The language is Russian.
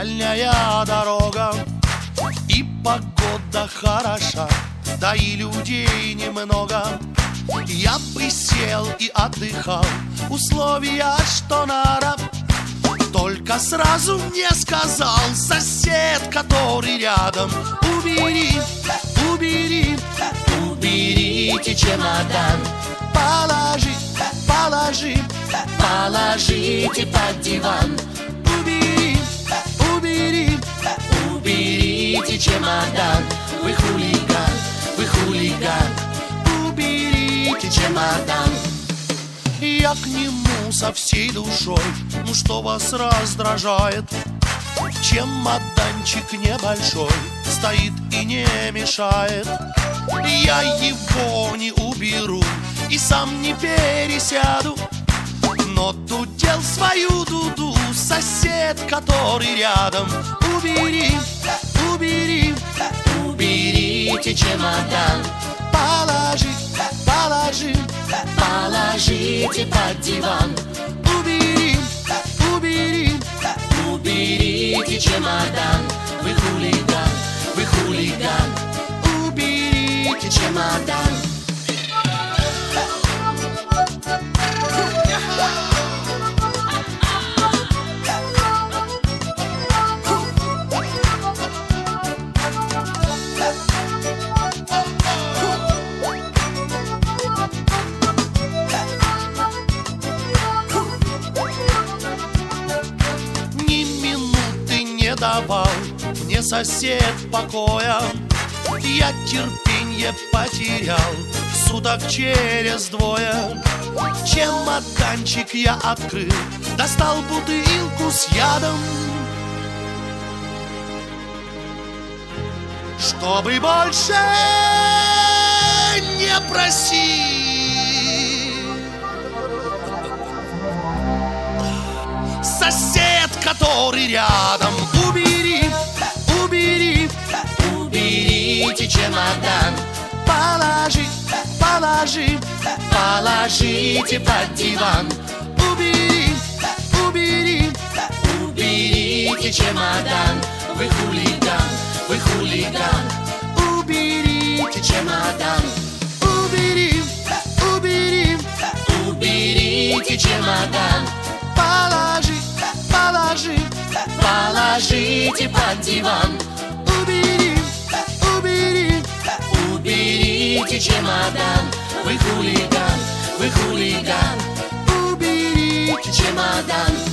дальняя дорога, и погода хороша, да и людей немного. Я бы сел и отдыхал, условия что надо. Только сразу мне сказал сосед, который рядом: убери, убери, уберите чемодан. Положи, положи, положите под диван. Убери, убери, уберите чемодан. Вы хулиган, вы хулиган, уберите чемодан. Я к нему со всей душой: ну что вас раздражает? Чемоданчик небольшой стоит и не мешает. Я его не уберу и сам не пересяду, но тут дел свою дуду сосед, который рядом: убери, убери, уберите чемодан. Положи, положи, положите под диван. Убери, убери, уберите чемодан. Вы хулиган, вы хулиган, уберите чемодан. Давал мне сосед покоя, я терпенье потерял суток через двое. Чемоданчик я открыл, достал бутылку с ядом, чтобы больше не просить. Сосед, который рядом: убери, убери, уберите чемодан. Положи, положи, положите под диван. Убери, убери, уберите чемодан. Вы хулиган, вы хулиган, уберите чемодан. Убери, убери, уберите чемодан. Положи, положи, положите под диван. Убери, убери, уберите чемодан. Вы хулиган, уберите чемодан.